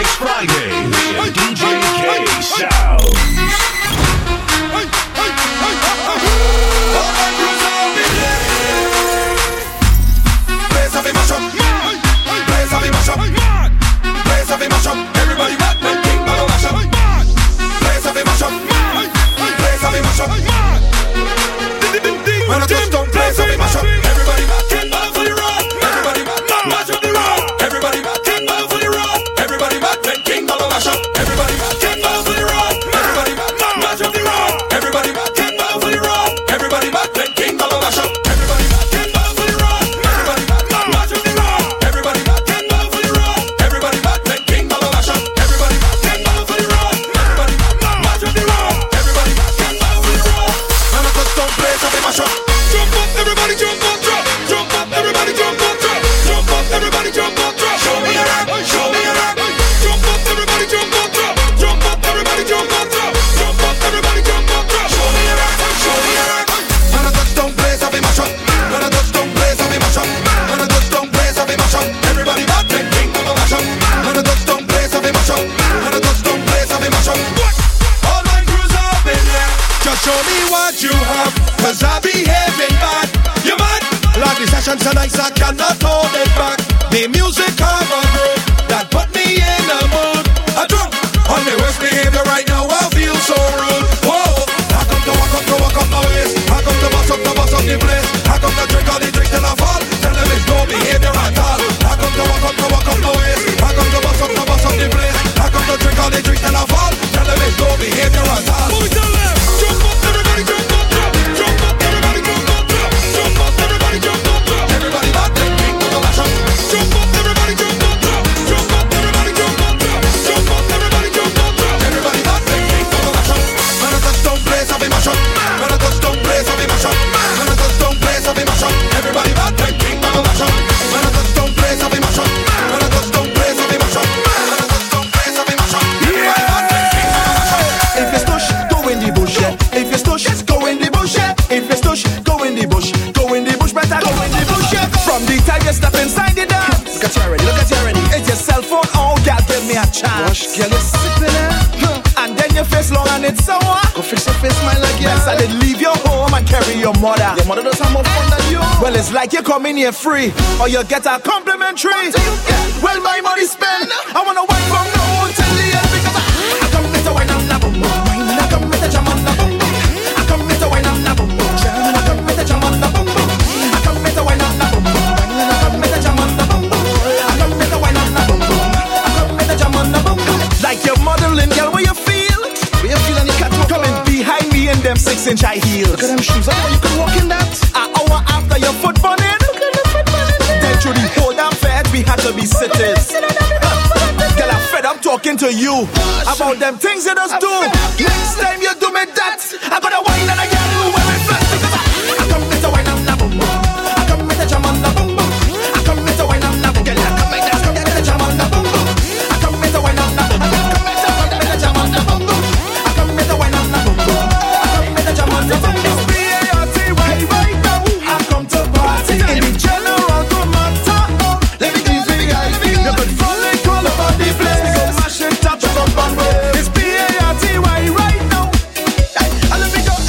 It's Friday with DJ K Sounds. Place of mash up, place of mash up, place of mash up. Everybody mad when King Baba mash up. Place of mash up, place of mash up. When I touch down, place of mash up. Everybody mad, King Baba for the road. Everybody mad, mash up the road. Everybody mad, King Baba for the road. Everybody mad when King Baba mash up. Everybody mad, King Baba for the road. Everybody mad, mash up the road. Everybody mad, King Baba for the road. Everybody mad when King Baba mash up. Everybody mad, King Baba for the road. Everybody mad, mash up the road. Everybody mad, King Baba for the road. Everybody mad when King Baba mash up. Everybody mad, King Baba for the road. Everybody mad, mash up the road. Everybody mad, King Baba for the road. When I touch down, place of mash up. Jump up, everybody jump up, drop. Jump up, everybody jump up, drop. Jump up, everybody jump up, drop. Show me your rock, show me your rock. Jump up, everybody jump up, drop. Jump up, everybody jump up, drop. Jump up, everybody jump up, drop. Show me your rock, show me your rock. When I touch down, place of mash up. When I touch down, place of mash up. When I touch down, place of mash up. Everybody mad when King Baba mash up. When I touch down, place of mash up. When I touch down, place of mash up. All my crews up in there. Just show me what you have, 'cause I behaving bad. You mad? Lovely session tonight, I cannot hold it back. The music of a group that put me in the mood. I drunk on my worst behavior right now, I feel so rude. Whoa, I come to walk up my waist. I come to bust up the place. I come to drink all the drinks till I fall. Tell them it's no behavior at all. I come to walk up my waist. I come to bust up the place. I come to drink all the drinks till I fall. Tell them it's no behavior at all. What we tell them? Jump up, everybody jump up, drop. Jump up, everybody jump up, drop. Jump up, everybody jump up, drop. Everybody mad when King Baba mash up. Jump up, everybody jump up, drop. Jump up, everybody jump up, drop. Jump up, everybody jump up, drop. Everybody mad when King Baba mash up. When I touch down, place of mash up. When I touch down, place of mash up. When I touch down, place of mash up. Everybody mad when King Baba mash up. When I touch down, place of mash up. When I touch down, place of mash up. When I touch down, place of mash up. Everybody mad when King Baba mash up. If you stush, go in the bush, yeah. If you stush, go in the bush, yeah. If you stush, go in the bush. Go in the bush, better go in the bush, yeah. From the time you step inside the dance. Look at you already, look at you already. It's your cell phone, oh, girl, give me a chance. Gosh, girl, you're sipping it. And then your face long and it's sour. Go fix your face, my like, yeah. Yes, I did leave your home and carry your mother. Your mother does have more fun than you. Well, it's like you come in here free, or you get a complimentary. Well, my money spent. I wanna wine from now till the end because I come with the wine and la boom boom. I come with the jam on la boom boom. I come with the wine and la boom boom. I come with the jam on la boom boom. I come with the wine and la boom boom. I come with the jam on la boom boom. I come with the wine and la boom boom. I come with the jam on la boom boom. Like you're modeling, girl, where you feel? Where you feel and you can't walk Coming behind me in them 6-inch high heels. Look at them shoes, how you can walk in that? An hour after your foot bunning. Then through the whole damn fed, we had to be sitters. Girl, I'm fed up talking to you about them things you just do. Next time you do me that, I'm gonna whine and again when we flat. Because I come with the wine and la boom boom. I come with the jam on la boom boom. I come with the wine and la boom. Girl, I come with the jam on la boom boom. I come with the wine and la boom. I come with the jam on la boom boom. I come with the wine and la boom boom. I come with the jam on la boom boom. It's B-A-R-T-Y right now. I come to party in the general tomato. Let me give you guys you could frolic all over the place. We go mash it up, jump on way. It's B-A-R-T-Y right now. And let me go.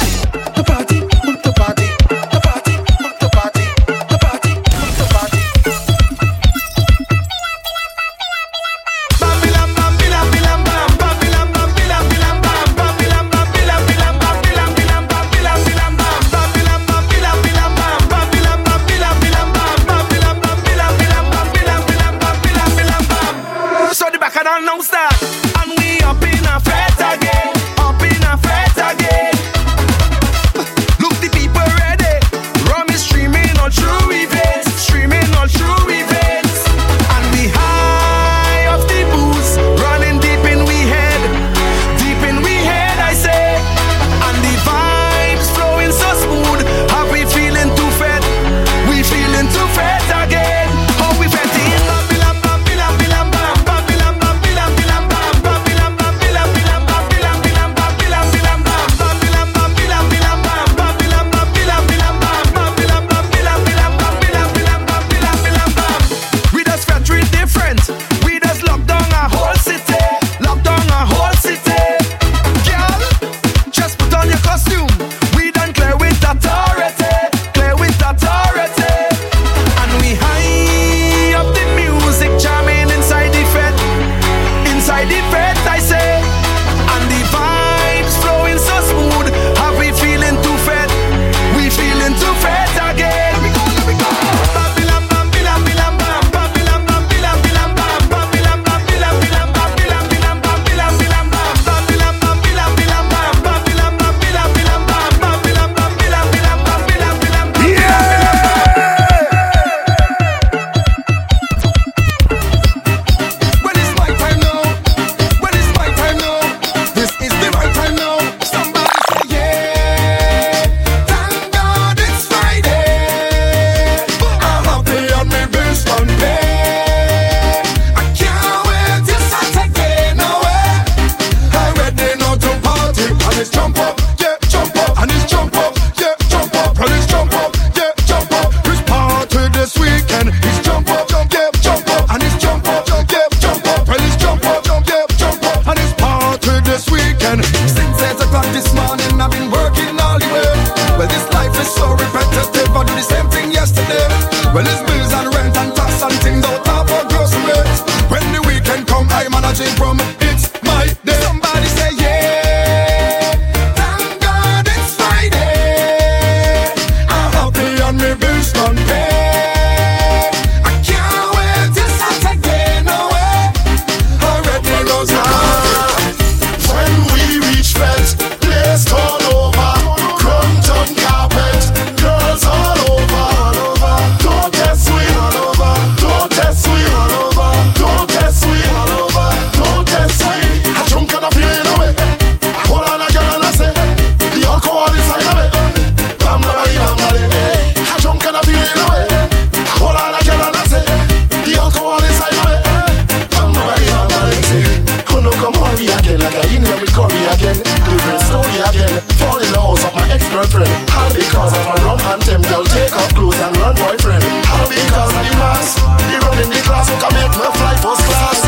girl take off clothes and run boyfriend. All because of the mask. The run in the class who can make me fly first class.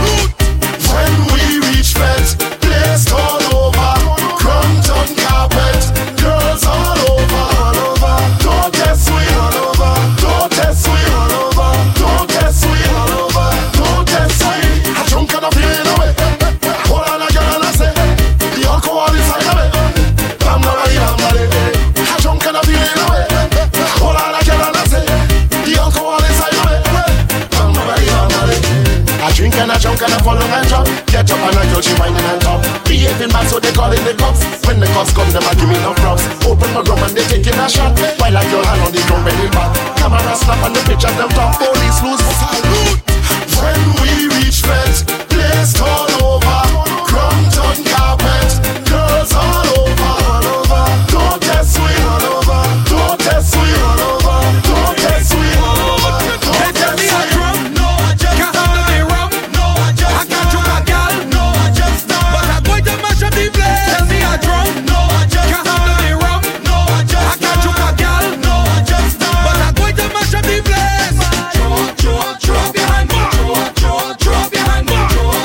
When we reach fence, place all over. Crumpton carpet, girls all over. Don't test me all over. Don't test me all over. Don't test me all over. Don't test me. I drunk and I feeling away. Hold on, I gotta say the alcohol inside of it. I'm not ready, I'm not ready. I drunk and I feeling away. Hold on, I gotta say the alcohol inside of it. I'm not ready, I'm not ready. I drink and I drunk and I fall and drop. Get up and I girl she whining and top. Behaving bad so they call in the cops. When the cops come them a give me no props. Open my drum and they taking a shot. While I girl hand on the drum belly back. Camera snap and the picture them top. Police lose for salute. When we reach fence, place all over. Crumpton carpet, girls all over. Don't test me all over. Don't test me all over. Don't test me all over. They tell me I drunk, no I just can't handle me rum, no I just I can't choke a gal, no I just but I'm going to mash up the place. Tell me I drunk, no I just can't handle me rum, no I just I can't choke a gal, no I just but I'm going to mash up the place. Throw up your hand, throw up your hand,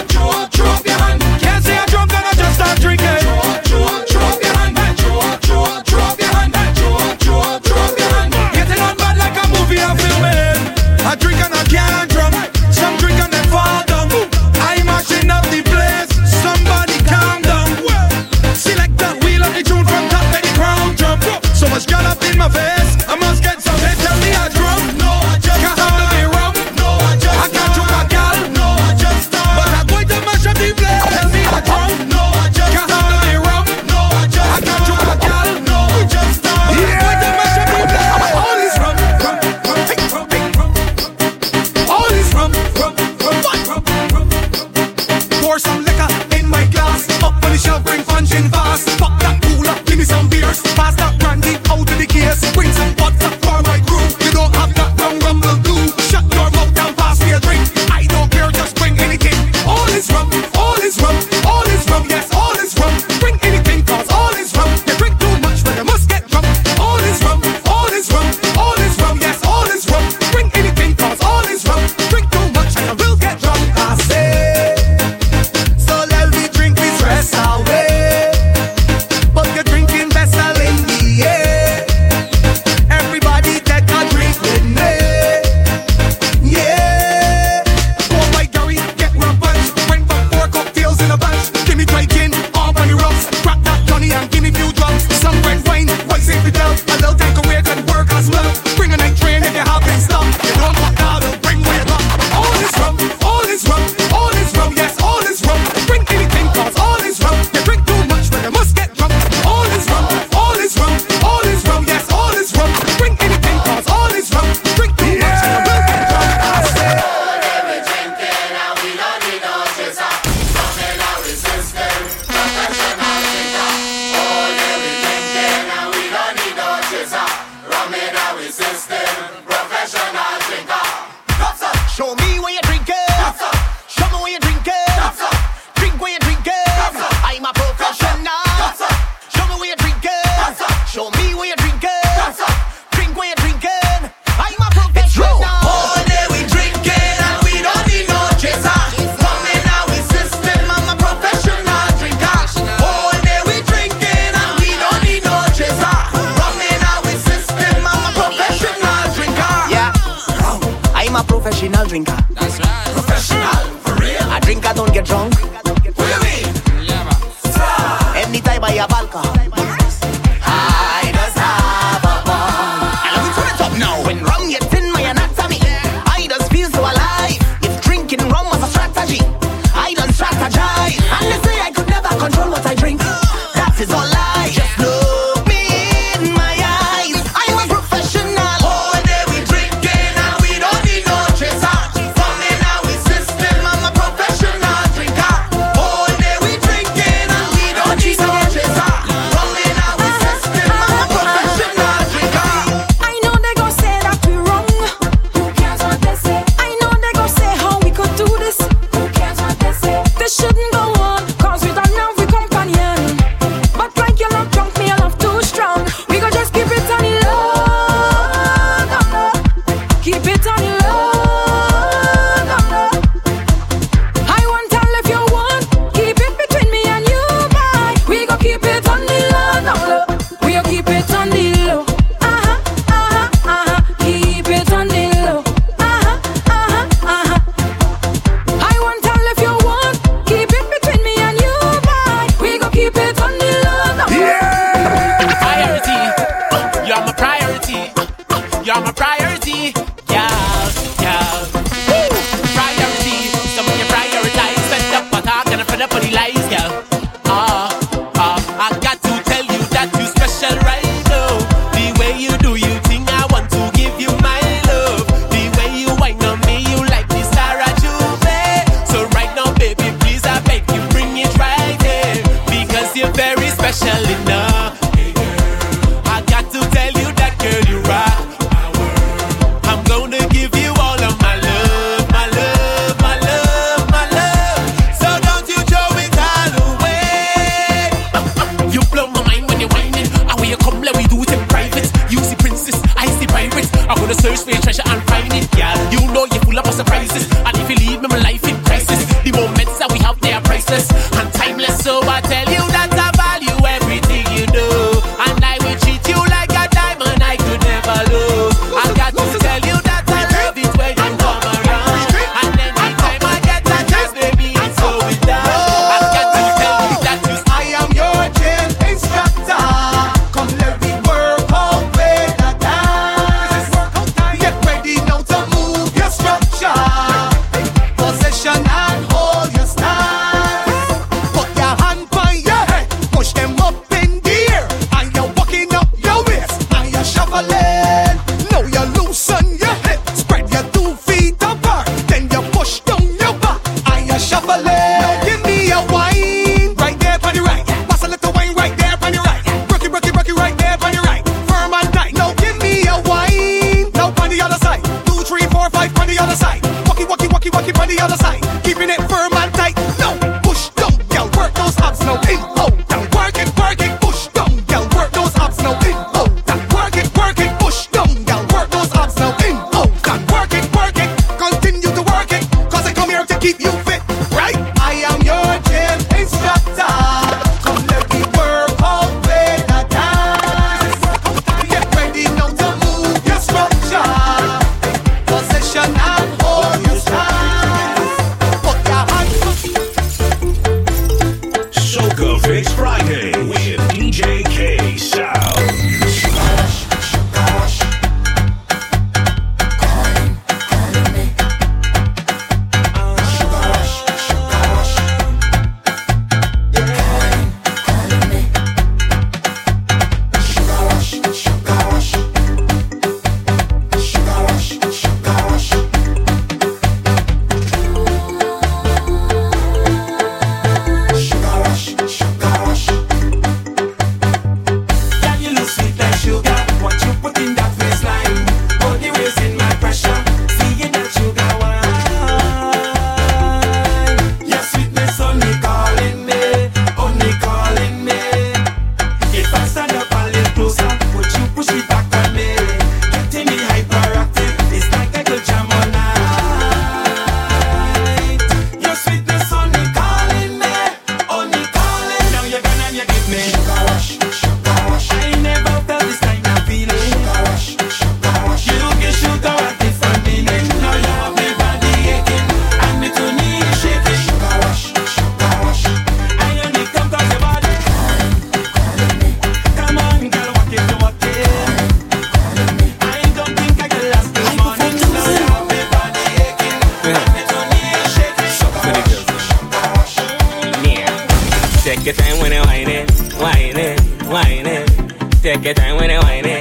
throw up your hand. Can't say I'm drunk and I just start drinking. Throw up your hand, throw up your hand, throw up your hand. Getting on bad like a movie I'm filming. I drink and I can't drunk. Some drink and they fall down. I'm mashing up the place. Somebody calm down. Select the wheel of the tune from top to the crown jump. So much gal up in my face. I must get some. They tell me I drunk. No, I just can't handle me rum. No, I just I can't choke a gal. No, I just but I'm going to mash up the place. Tell me I drunk. No, I just can't handle me rum. No, I just I can't choke a gal. No, I just but I'm going to mash up the place. All is rum, rum, rum, rum, rum. All is rum, rum, rum, rum, rum. Pour some liquor in my glass. Up on the shelf, bring punch in fast. Fuck that cooler, give me some beers. Pass that brandy out of the case. Bring some vodka for my crew. You don't have that rum, rum will do. Shut your mouth down, pass me a drink. I don't care, just bring anything. All is rum, all is rum, all is rum. Yes, all is rum. Bring anything, cause all is rum. You drink too much, but you must get drunk. All is rum, all is rum, all is rum. Yes, all is rum. Bring anything, cause all is rum. Drink too much and you will get drunk. I say, so let me drink this stress away. But you're drinking vessel in the air. Everybody take a drink with me. Yeah. Oh my Gary, get rum punch. Bring back 4 cocktails in a bunch. Give me dry gin, all on the rocks. Crack that Johnny and give me few drums. Some red wine, white St. Fidel. A little tank away can work as well. Bring a night train if you have been stopped. You don't walk out, bring way up. All is rum, all is rum, all is rum. Yes, all is rum. Bring anything, cause all is rum. You drink too much, but you must get drunk. All is rum, all is rum, all is rum. Yes, all is rum. Bring anything, cause all is rum. Drink too much and you will get drunk. I say, show me where you drinking. Show me where you drinking. Drink where you drinking. I'm a professional. Show me where you drinking. Show me where you drinking. Drink where you drinking. I'm a professional. All day we drinking and we don't need no chaser. Coming out with system. I'm a professional drinker. All day we drinking and we don't need no chaser. Coming out with system. I'm a professional drinker. Yeah, I'm a professional drinker. That's right. Professional, for real. I drink, I don't get drunk. What do you mean? Anytime I have alcohol, I just have a ball. And let me turn it up now. When rum gets in my anatomy, I just feel so alive. If drinking rum was a strategy, I don't strategize. And they say I could never control what I drink. That is all lies. Just look me in my eyes. I'm a professional. All day we drinking and we don't need no chaser. Coming out with system. I'm a professional drinker. All day we drinking and we don't need no chaser. Coming out with system. I'm a professional drinker. I know they gon' say that we wrong. Who cares what they say? I know they gon' say how we could do this. Who cares what they say? This shouldn't go on, cause we don't have we companion. But right priority, yeah, yeah. Priority, some of you prioritize. Fed up for talk and fed up for the lies, yeah. I got to tell you that you special right now. The way you do you think I want to give you my love. The way you whine on me, you like the star at Juve. So right now, baby, please, I beg you, bring it right here. Because you're very special enough. I got to tell you that, girl, you rock. I'm gonna give you all of my love, my love, my love, my love. So don't you throw it all away. You blow my mind when you're whining. And when you come, let me do it in private. You see princess, I see pirates. I'm gonna search for your treasure and find it, yeah. You know you're full of surprises. And if you leave me, my life in crisis. The moments that we have, they are priceless and timeless. So I tell you that I value everything you do. And I will treat you like a diamond I could never lose. I got to tell you that I love it when you come around. And anytime I get a chance, baby, it's going down. I got to tell you that you I am your gym instructor. Come let me work out with the dance. Get ready now to move your structure. Position and hold your stance. Put your hand by your head, push them up in the air. And you're walking up your waist, and you're shuffling. Now you loosen your hip, spread your 2 feet apart. Then you push down your back, and you're shuffling. Now give me a wine, right there on the right. Pass a little wine right there on the right. Rock it right there on the right. Firm and tight. Now give me a wine. Now on the other side. 2, 3, 4, 5 on the other side. Walkie on the other side. Keeping it firm and tight. Now push down, girl. Work those abs now. In, out, down. Work it. Push down, girl. Work those abs now. In, out, down. Work it. Push down, girl. Work those abs now. In, out, down. Work it. Continue to work it. 'Cause I come here to keep you fit, right? I am your gym instructor. Come let me work out with the dance. Get ready now to move your structure. Position and hold your stance. Put your hands Soca Fix Friday with DJ K Sound. Can you lose sweet like sugar? What you put in that waistline? Hold the waist in my pressure. Seeing that sugar wine. Your sweetness only calling me. If I stand up a little closer, would you push it back on me? Getting me hyperactive. It's like I could jam all night. Your sweetness only calling me. Now you're gonna give me. I never felt this kind of feeling. You can shoot out a different meaning. Now you have me body aching and me to knee shaking. I only come 'cause your body. Come on, girl, walk it. I don't think I can last this morning. Now you have me body aching and me to knee shaking. Take your time when you whine it. Take your time when you whine it.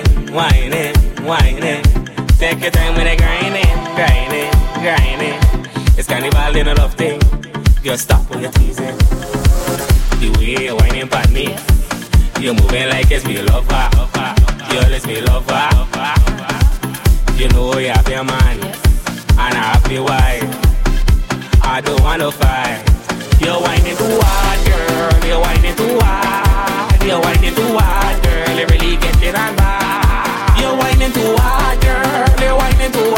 Take your time when you grind it. It's carnival in a love thing. You stop when you're teasing. The way you're whining by me, you're moving like it's me lover. You're it's me lover. You know you have your man, and I have your wife. I don't wanna fight. You're whining too hard, girl. You're whining too hard. Girl. You really get it on bad. You're whining too hard, girl. You're whining too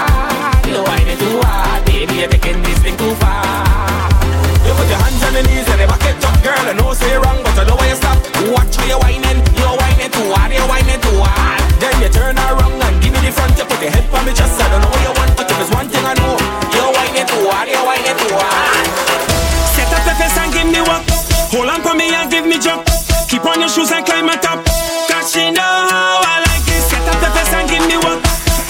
hard. Baby, you're taking this thing too far. You put your hands on the knees and you back it up, girl. I know say wrong, but I know why you stop. Watch how you're whining. You're whining too hard. Then you turn around and give me the front. You put your head on me chest. I don't know what you want, but if there's one thing I know, you're whining too hard. Set up the face and give me work. Hold on for me and give me jump. Keep on your shoes and climb on top. 'Cause she know how I like it. Set up the face and give me work.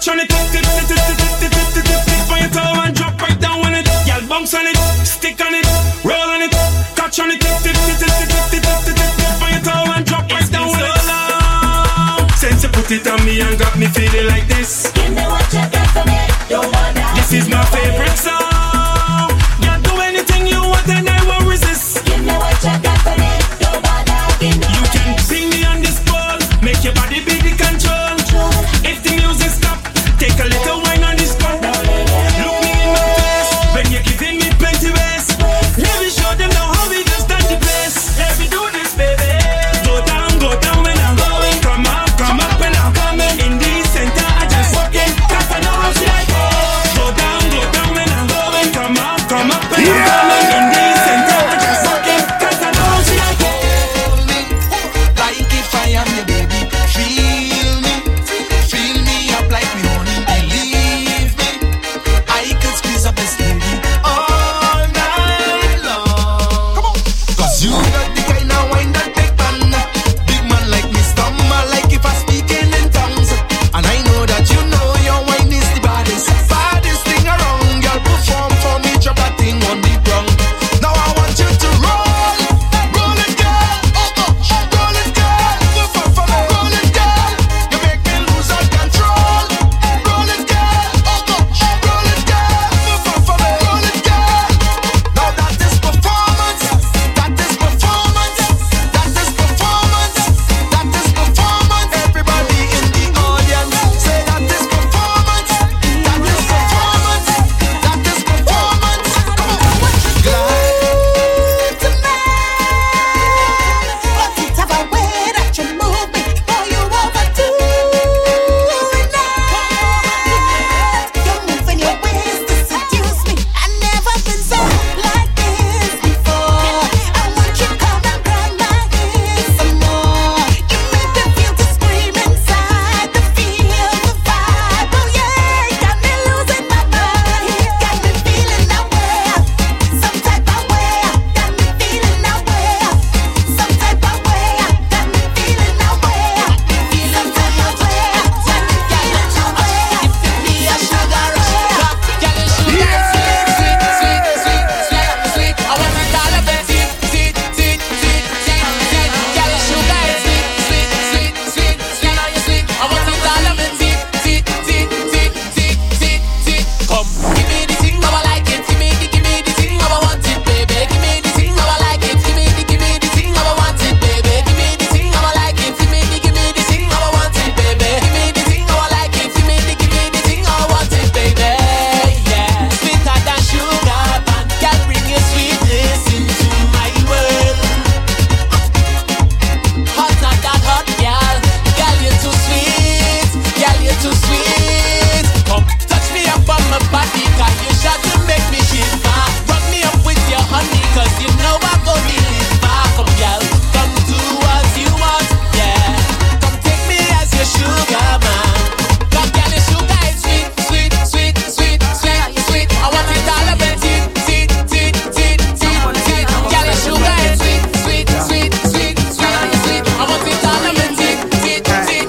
Catch on it, tip on your toe and drop right down on it. Y'all bounce on it, stick on it, roll on it. Catch on it, tip on your toe and drop right down on it. Since you put it on me and got me feeling like this. Give me what you got for me, don't wanna. This is my favorite song. You do anything you want and I won't resist. Give me what you got for me, don't wanna. You can ping me on this ball, make your body be the control. If the music stop, take a little wine on this cup. Look me in my face when you're giving me plenty ways. Let me show them now how we can start the place. Let me do this, baby. Go down when I'm going. Come up when I'm coming. In the center, I just walk in. 'Cause I know how she like it. Go down when I'm going. Come up when I'm coming. In the center, I just walk in. 'Cause I know how she like it. Like if I am your baby, feel me up like me honey. Believe me, I could squeeze up this lady all night long. Come on, 'cause you got the kind of wine that take big man like me stumble like if I speaking in tongues. And I know that you know your wine is the baddest thing around. Girl, perform for me, drop that thing on the ground. Now I want you to roll it, girl. Roll it, girl. Perform for me, roll it, girl. You make me lose all control. Roll it, girl. Roll it, girl. Perform for me, roll it, girl. Now that is performance. That is performance. That is performance. That is performance. Everybody in the audience say that is performance. That is performance. That is performance. Come on. Glide to me, but it's a way that you move me, boy, you overdo it now. You're moving your ways to seduce me. I never been so like this before. I want you come and grab my ears some more. You make me feel to scream inside, the feel, the vibe. Oh yeah, got me losing my mind, got me feeling that way, some type of way. Got me feeling that way, some type of way. Got me feeling that way, some type of way. Got me feeling that way. Be a sugar rush. Sweet. I want it all of it. Sweet. Girl, your sugar is sweet. You know you're sweet. I want it all of it. Sweet. Come, give me the thing how I like it. Give me the thing how I want it, baby. Give me the thing how I like it. Give me the thing how I want it, baby. Give me the thing how I like it. Give me the thing how I want it, baby. Give me the thing how I like it. Give me the thing how I want it, baby. Yeah, sweeter than sugar, man. Girl, bring your sweetness into my world. Hotter than hot, girl. Girl, you're too sweet. Girl, you're too sweet. Come, touch me up on my body, 'cause you shot to make me shiver. Rub me up with your honey, 'cause you know I'm gonna deliver. Come, girl, come do what you want, yeah. Come take me as your sugar, man. Come, girl, your sugar is sweet. I want it all of it, sweet. Girl, your sugar is sweet. I want it all of it, sweet.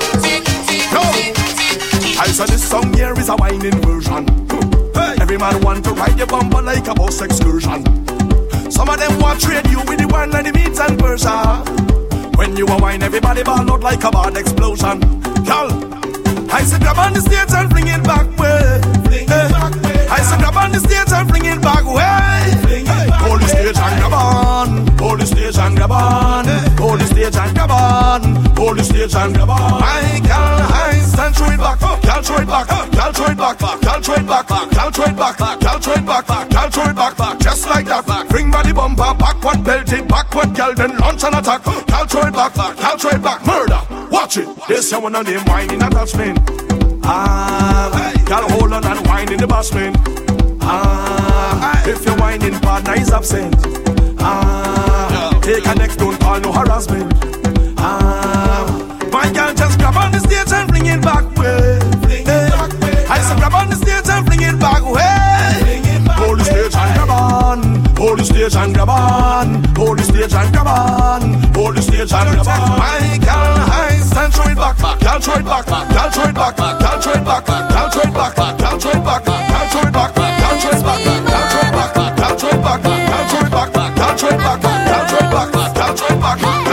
I said this song here is a whining version. Every man want to ride your bumper like a bus excursion. Some of them want trade you with the wine and the meats and Persia. When you a wine, everybody ball out like a bad explosion. Girl, I said grab on the stage and fling it back way. I said grab on the stage and fling it back way. Hold the stage and grab on. Hold the stage and grab on. Hold the stage and grab on. Hold the stage and grab on. I girl, I stand throw it back. Girl, throw it back. Girl, throw it back. Girl, throw it back. Girl, throw it back. Girl, throw it back. Girl, throw it back. Just like that. Bring body bumper, backward belted, backward girl, then launch and attack. Girl, throw it back. Girl, throw it back. Murder. Watch it. There's someone on them whining attachment. Girl, hold on and whine in the basement. If you're whining, partner is absent. Take a next, don't call no harassment. My girl, just grab on the stage and fling it back way. I said grab on the stage and fling it back way. Hold the stage and grab on. Hold the stage and grab on. Hold the stage and grab on. Hold the stage and grab on. My girl, I waistline, throw it back, girl, throw it back, girl, throw it back, girl, throw it back, girl, throw it back, girl, throw it back, girl, throw it back, girl, throw it back, girl, throw it back, girl, throw it back, girl, throw it back, girl, throw it back, girl, throw it back, girl, throw it back, girl, throw it back, girl, throw it back.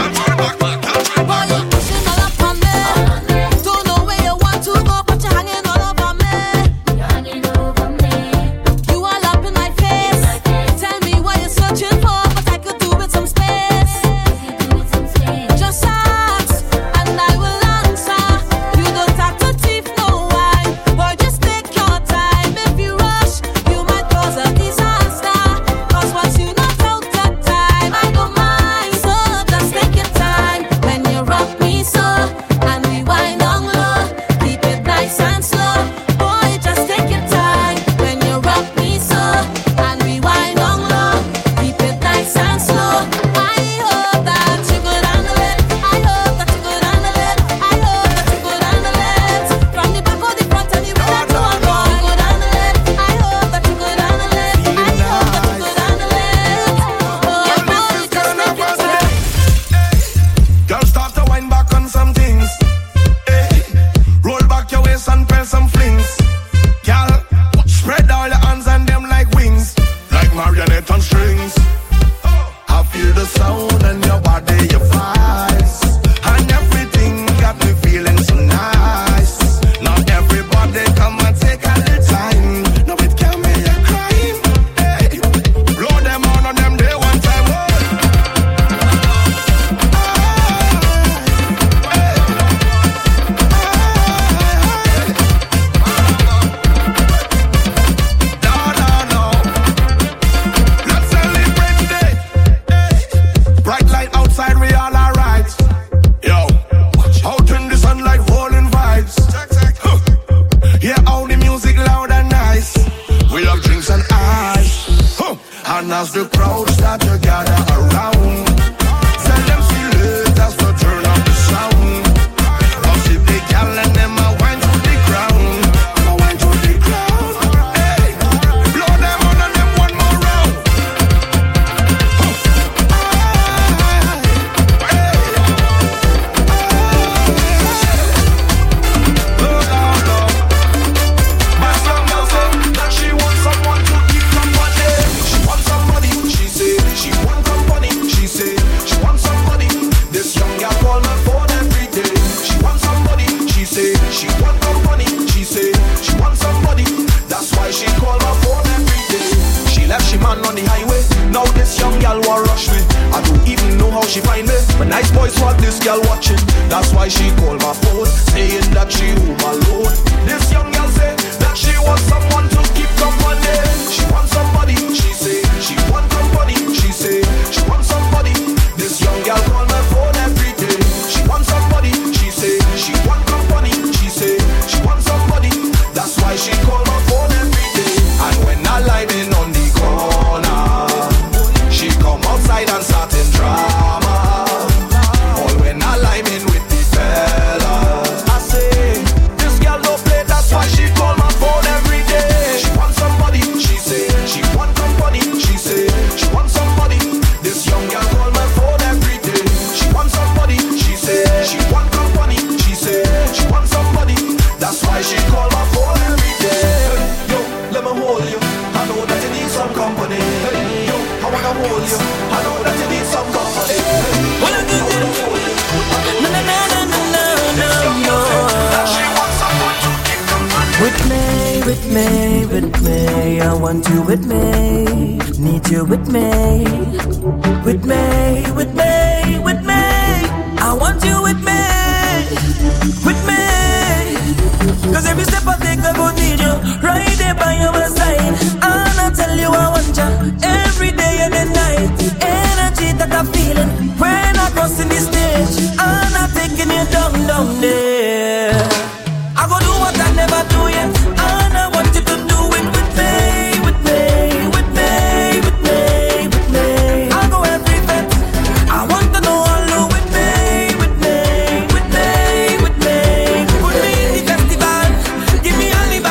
Give me only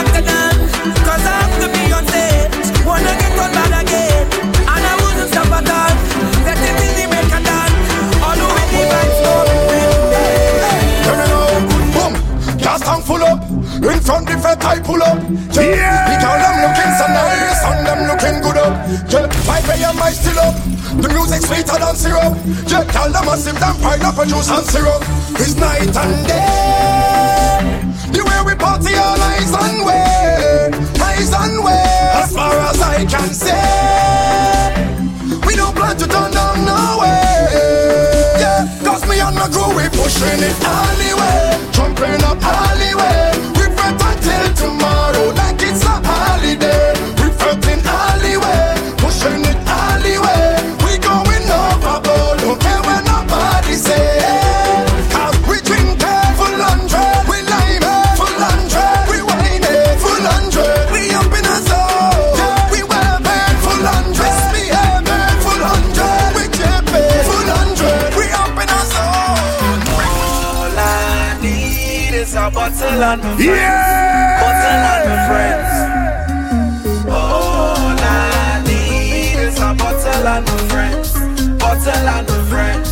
I pull up. Yeah. Because them looking so nice and them looking good up. Yeah. My pay and my still up. The music sweeter than syrup. Yeah. Tell them I sip them pine up juice and syrup. It's night and day. The way we party all nice and way. Nice and way. As far as I can say, we don't plan to turn down no way. Yeah. Cause me and my crew we pushing it alleyway. Jumping up alleyway. We fret until tomorrow like it's a holiday. We fretting alleyway. Pushing it alleyway. We going overboard. Don't care what nobody say. Cause we drink full 100. We lime full 100. We wine full 100. We up in a zone. Yeah. We well paid full 100. Misbehaving full 100. We chipping full 100. We up in a zone. All I need is a bottle and my friends. Yeah. Bottle and my friends. All I need is a bottle and my friends. Bottle and my friends.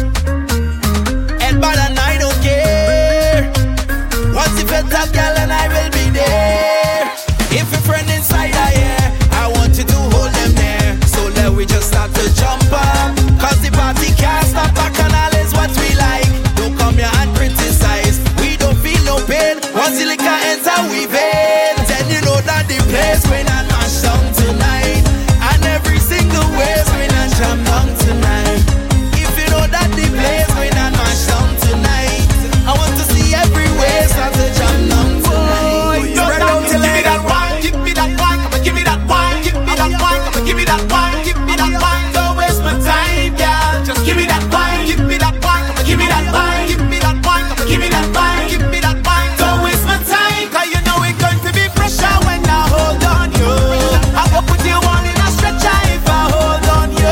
And bad and I don't care. Once you fed that girl and I will be there. If a friend inside I hear, I want you to hold them there. So let we just start to jump up. Cause the party can't stop, back and all is what we like. Don't come here and criticize. We don't feel no pain. Once the liquor enter we vein. Then you know that the place going and mash down tonight. And every single way's going and jam down tonight. If you know that the place going and mash down tonight, I want to see every way start to jam down tonight. Spread out till give me that wine, give me that wine, come on, give me that wine, give me that wine, come on, give me that wine, give me that wine. Don't waste my time, girl. Just give me that wine, give me that wine, come on, give me that wine, give me that wine, come on, give me that wine, give me that wine. Don't waste my time, 'cause you know it's going to be pressure when I hold on you. I go put you on in a stretcher if I hold on you.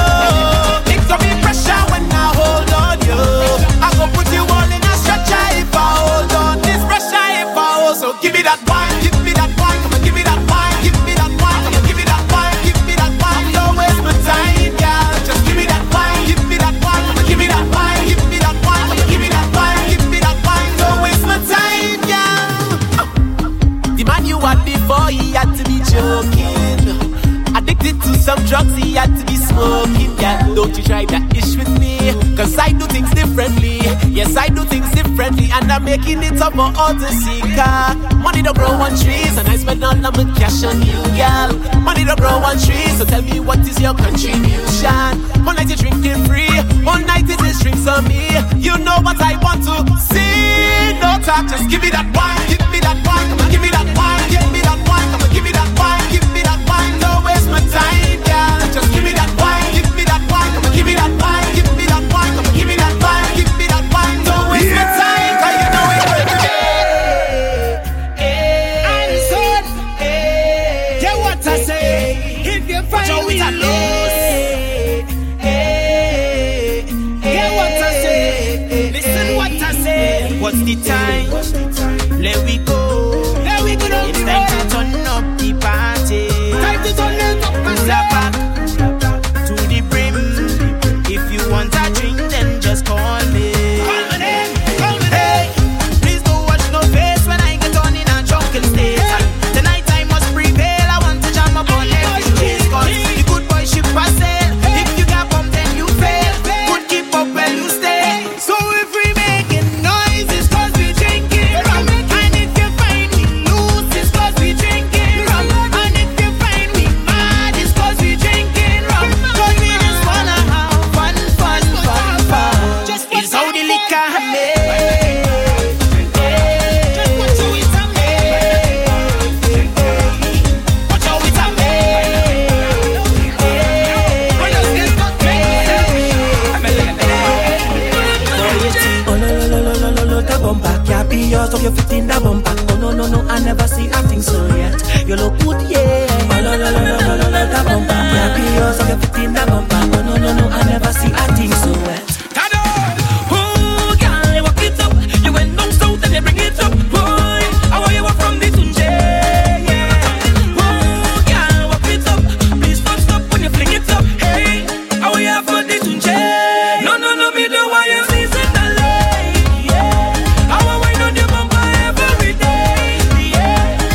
It's gonna be pressure when I hold on you. I go put you on in a stretcher if I hold on. This pressure if I hold. So give me that wine, give me that wine, come on, give me that wine, give me that wine, come on, give me that wine, give me that wine. Don't waste my time, girl. Just give me that wine, give me that wine, come on, give me that wine, give me that wine, come on, give me that wine, give me that wine. Don't waste my time, girl. The man you had before, he had to be joking. Addicted to some drugs, he had to be smoking. Yeah, don't you try that ish with me, 'cause I do things differently. Yes, I do things differently, and I'm making it up for all to see. Money don't grow on trees, and I spend all of my cash on you, girl. Money don't grow on trees, so tell me what is your contribution? One night you're drinking free, one night it is drinks on me. You know what I want to see. No talk, just give me that wine, give me that wine, come on, give me that wine, give me that wine, come on, give me that wine, give me that wine. Don't waste my time, girl. Just give me that wine, give me that wine, come on, give me that wine, give me that wine, come on, give me that wine, give me that wine. Don't waste my time, 'cause you know it's worth it. Yeah, what I say? If you find me lose, yeah, what I say? Listen what I say. What's the time? Let we go. Let we go. It's time to turn up the party. Time to turn it up. Pull up back to the brim. If you want a drink, then just call me. Call my name. Call my name. Please don't watch no face when I get on in a drunken state. Tonight I must prevail. I want to jam up on every chase, 'cause the good boy ship has sailed. If you get bumped, then you fail. Good keep up when you stay. So if we making noise, it's 'cause we drinking rum. And if you find me loose, it's 'cause we drinking rum. And if you find me mad, it's 'cause we drinking rum. 'Cause we just wanna have fun, fun, fun, fun. It's how the liquor made. Just watch how it's made. Watch how it's made. When us get got Oh no no no no no no no, that bumper can't be yours. Of your feet in that bumper. Oh no no no, I never see acting so yet. You look good, yeah. Oh no no no no no no, that bumper can't be yours. Of your feet in that bumper. Oh no no no, I never see acting so wet. Oh girl, you walk it up. You went down south and you bring it up, boy. How are you from the Tunje? Yeah. Oh girl, walk it up. Please don't stop when you fling it up. Hey, how are you from the Tunje? No no no, me do why you season the lane. Yeah. How I wind on your bumper every day. Yeah.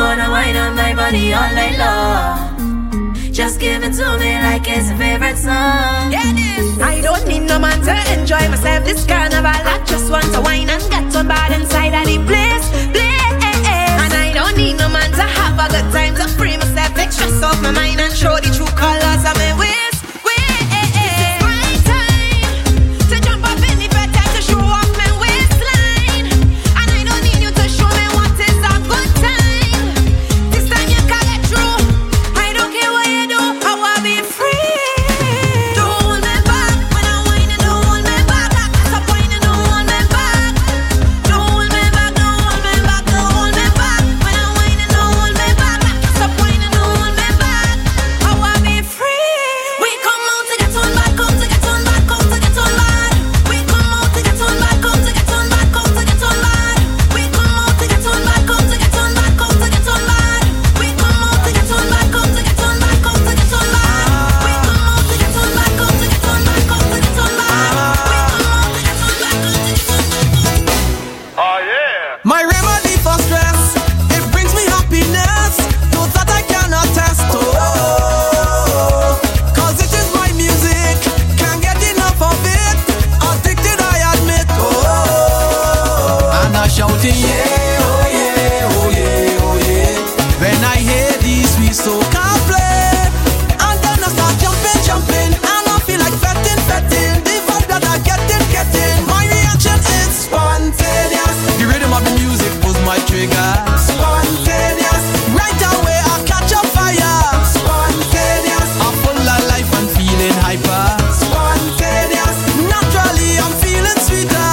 wanna wine on my body all night long. Just give it to me like it's a favorite song. Yeah, I don't need no man to enjoy myself this carnival. I just want to wine and get on bad inside of the place. And I don't need no man to have a good time to free myself, take stress off my mind and show the true colors of my ways. It's my time to jump up in the bed to show off my waistline. And I don't need you to show me what is a good time. This time you can get through. I don't care what you do, I wanna be free. Don't hold me back when I'm whining, don't hold me back. Stop whining, don't hold me back. Don't hold me back, don't hold me back, don't hold me back. When I'm whining, don't hold me back. Stop whining, don't hold me back. I wanna be free. We come out to get on back, come to get on back, come to get on back. We come out to get on back, come to get on back, come to get on back. We come out to get on back, come to get on back, come to get on back. We come out to get on back, come to get on back, come to get on back. We come out to get on back, come to get on back, come to get on back. We come out to get on back, come to get on back. Oh yeah. My remedy for stress, it brings me happiness, so that I cannot test. Oh, cause it is my music, can't get enough of it. Addicted, I admit. Oh, and I shouting, yeah, oh yeah, oh yeah, oh yeah. When I hear these sweet soca play, and then I start jumping, and I feel like fetting. The vibe that I getting. My reaction is spontaneous. The rhythm of the music was my trigger. Spontaneous. Right away I catch a fire. Spontaneous. I'm full of life and feeling hyper. Spontaneous. Naturally I'm feeling sweeter.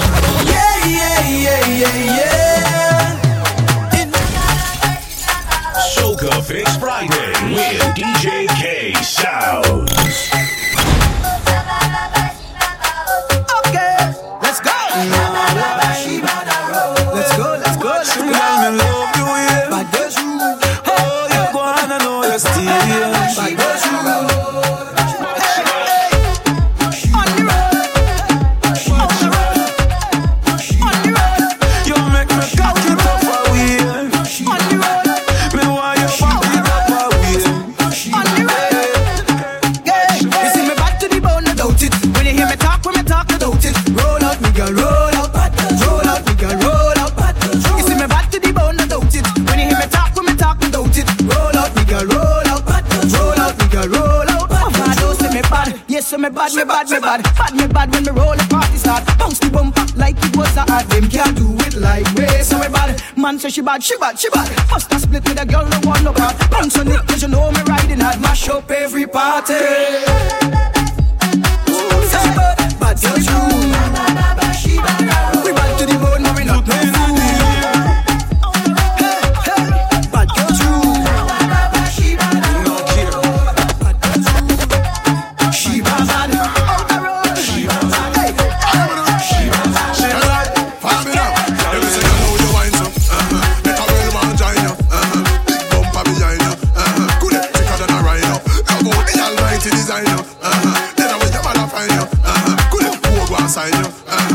Yeah. Soca Fix Friday with DJ K Sounds. Okay, let's go. Let's go. Girl, me love you, yeah. Bad girls rule. Oh, you go on and know you still here. Bad girls rule. You make me cock it up for we. Me want you back it up for we. You see me back to the bone, no doubt it. When you hear me talk, no doubt it. Roll out, me girl, roll out. Roll out, me girl, roll out. You see me back to the bone, no doubt it. When you hear me talk, no doubt it. Roll out, me girl, roll out. Roll out, me girl, roll out. Overdose, say me bad. Yes, so me bad. Bad me bad when me roll the party start. Bounce the bumper like it was a art. Them can't do it like me, so me bad. Man say she bad. First I split with a girl, no one no part. Bounce on it, cause you know me riding hard. Mash up every party. Bad girls rule. We bad to the bone, no we not no fool. Hey, bad girls rule. She bad. Out the road. She bad. Follow me now. Let me see you know you wine so. Make a real man join you. Big bumper behind you. Could it thicker than a rhino? How about the almighty designer? Then I will your mother find you. Could it poor go and sign you?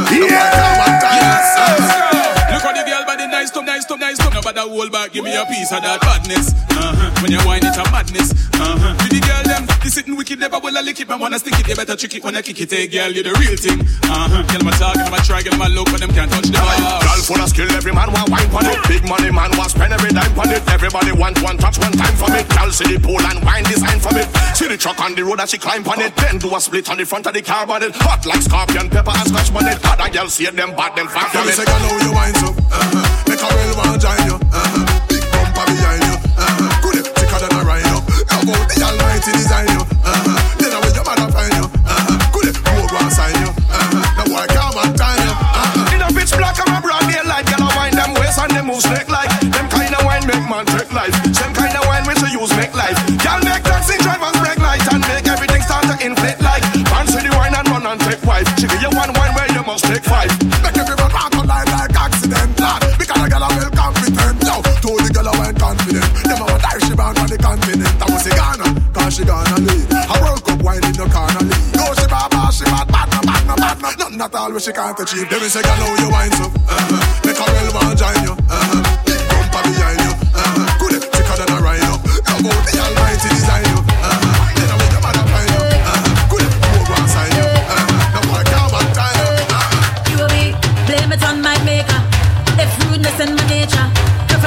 Look how the girl body nice to. Nobody hold back, give me a piece of that badness. When you whine it a madness. With the girl them, they sitting wicked, never will I lick it. Man wanna stick it, they better trick it when I kick it. Hey girl, you the real thing. Girl my talk, girl my try, girl my look, but them can't touch the ball. Girl full of skill, every man want wine for it. Big money man want spend every dime for it. Everybody want one touch, one time for it. Girl see the pool and wine design for it. See the truck on the road that she climb on it. Then do a split on the front of the car on it. Hot like scorpion, pepper and scotch on it. Other girls see them bad, them fat from it. Girl say you know you wine so. Make a real man join you. Big bumper behind you. Could it thicker than a rhino? How about the almighty design you? Then I will your mother find you. Could it poor go and sign you? Now boy come and time you. In a pitch black and a broad daylight, girl I wine them waist and them move snake like. Them kind of wine make man take life. Same kind of wine which you use make life. Girl make taxi drivers break light and make everything start to inflate like. Fancy the wine and run and take wife. She give you one wine where you must take five. Make everyone walk on like accident, lad. Because the girl I will confident. Yo, told the girl I went confident. Them I want die she bound on the continent. I was a Ghana, cause she gonna leave. A World Cup wine in the corner league. No she bad, she bad, nothing at all where she can't achieve. Them is say girl how you wine so. Make a real man join you. Big bumper behind you.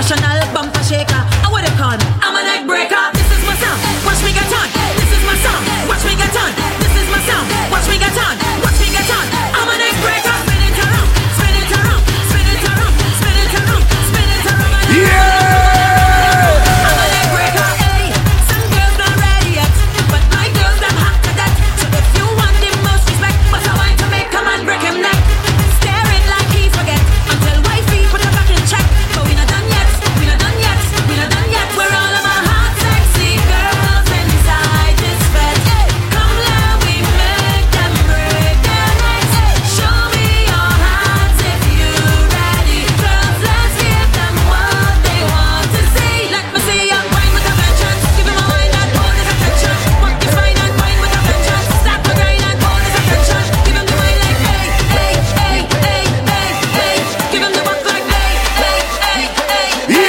professional bumper shaker. I what it called? I'm a neck breaker. This is my sound. Watch me get on. This is my sound. Watch me get on. This is my sound. Watch me get on. Watch me get on. I'm a neck breaker. Spin it around. Spin it around. Spin it around. Spin it around. Spin it around. Yeah. I'm a neck breaker. Hey, some girls not ready yet, but my girls I'm hot to that. So if you want the most respect, what's I want to make? Come on, break him neck. Stare it like he forget until wifey put her back in check. But we not done yet. We not done yet. We not done yet. We're all of my hot, sexy girls inside this bed. Come let we make them break their necks. Show me your hands if you're ready. Girls, let's give them what they want to see. Let me see you wine with a vengeance. Give them a wine that hold his attention. Work your spine and wine with a vengeance. Stop the grind and hold his attention. Give them the wine like hey, hey, hey, hey, hey, hey. Give them the buck like hey, hey, hey, hey.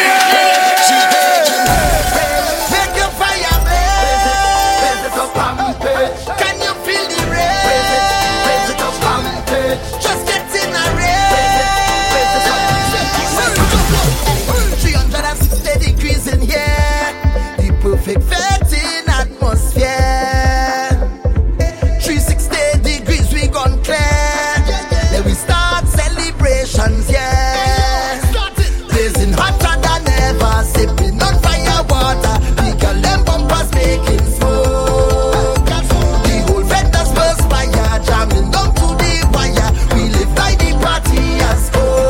Make your fire blaze. Can you feel the rain? Just get in a rain. 360 degrees in here. The perfect vetting atmosphere. 360 degrees we gone clear. Then we start celebrations, yeah. Blazing hotter than ever, sipping on fire water. Bigger them bumpers making smoke. The whole vendors perspire, jamming down to the wire. We live by the party as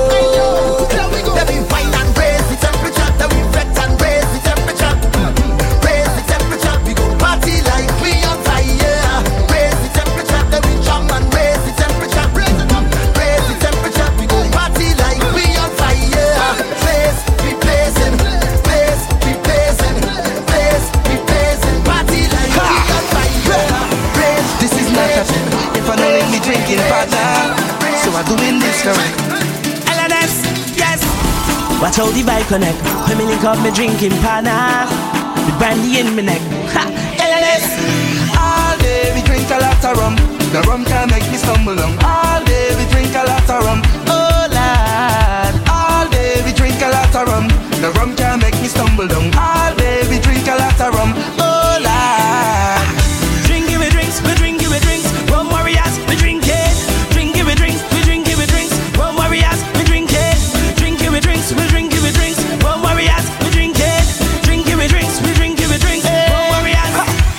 code. Then we wine and raise the temperature. Then we vet and raise the temperature. Raise the temperature, we go party like we on fire. Raise the temperature, then we jump and raise the temperature. Raise it up, raise the temperature, we go party like we on fire. Place, we blazing, place, we blazing, place, we blazing, party like we on fire. Raise, This is not a thing if I don't let me drinking partner. So I'm doing this correct. LNS, yes. Watch how the vibe connect. When me link up me drinking partner, with brandy in me neck. Ha, LNS. All day we drink a lot of rum. The rum can make me stumble down. All day we drink a lot of rum. Oh lad. All day we drink a lot of rum. The rum can make me stumble down. All day we drink a lot of rum. Oh lad. Drinking with drinks, we drinking with drinks. Rum warriors, we drink it. Drinking with drinks, we drinking with drinks. Rum warriors, we drink it. Drinking with drinks, we drinking with drinks. Rum warriors, we drink it. Drinking with drinks, we drinking with drinks. Rum warriors.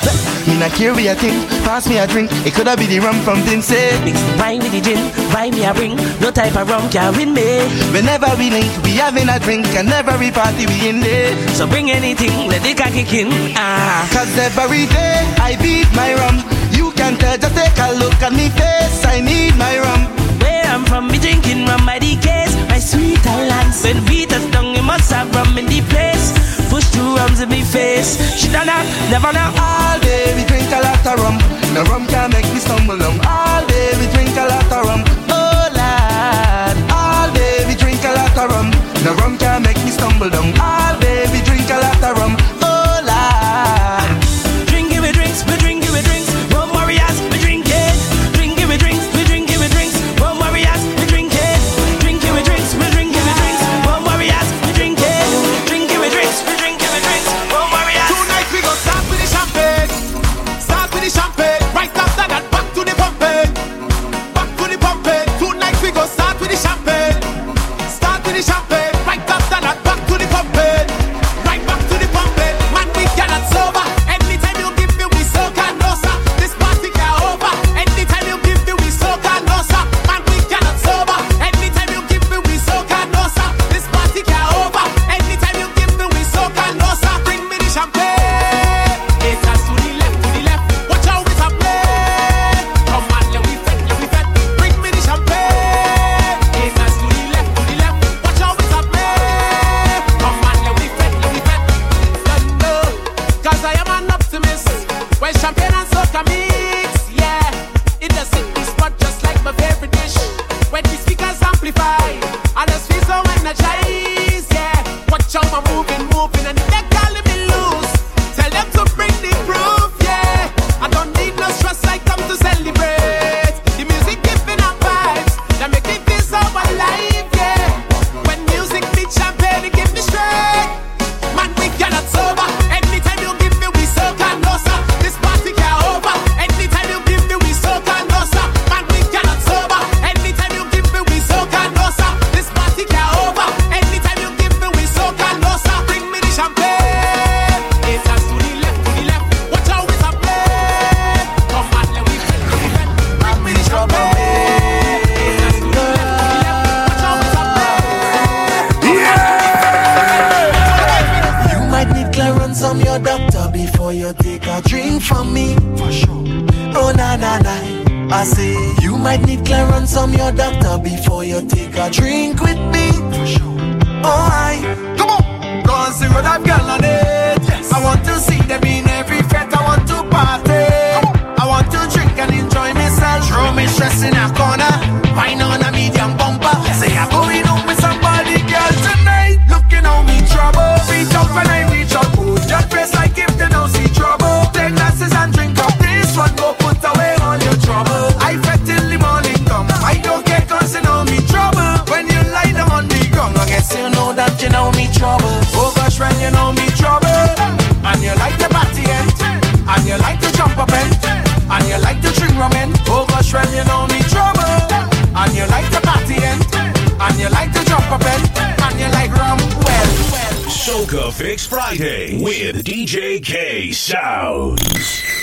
Me not care where you think. Pass me a drink. It coulda be the rum from Vincent. Mix the wine with the gin, wine me a bring. No type of rum can win me. Whenever we link, we having a drink, and every party we in there. So bring anything, let the cocky kick in. Cause every day I beat my rum. You can tell, just take a look at me face. I need my rum. Where I'm from, me drinking rum by the case. My sweet islands. When we touch down, you must have rum in the place. Push two rums in me face. She done that, never know. All day we drink a lot of rum. The rum can make me stumble down. All day we drink a lot of rum. Oh lad. All day we drink a lot of rum. The rum can make me stumble down. All day we drink a lot of rum. Oh lad. Drinking with drinks, we drinking with drinks. Rum warriors, we drink it. Drinking with drinks, we drinking with drinks. Rum warriors, we drink it. Drinking with drinks, we drinking with drinks. Rum warriors, we drink it. Drinking with drinks, we drinking with drinks. Rum warriors. Tonight we go start with the champagne. Start with the champagne. Right after that, back to the pumping. Back to the pumping. Tonight we go start with the champagne. Start with the champagne. Right after that, back ransom your doctor before you take a drink from me. For sure. Oh na na na, I say you might need clearance from your doctor before you take a drink with me. For sure. Oh I, come on, go and see what I've got on it. Yes. I want to see them in every fete. I want to party. I want to drink and enjoy myself. Throw me stress in a corner, wine on a medium bumper. Say I'm going home with somebody, girl, tonight. Looking on me trouble. Reach out when I reach out. Put your face like if they don't see trouble. Take glasses and drink up. This one go put away all your trouble. I fret till the morning come. I don't care cause you know me trouble. When you lie down on the ground, I guess you know that you know me trouble. Oh gosh, when you know me trouble. And you like the party end. And you like to jump up and you like to drink rum in. Oh gosh, when you know me trouble. And you like the party end. And you like to jump up and you like rum well. Soca Fix Friday with DJ K Sounds.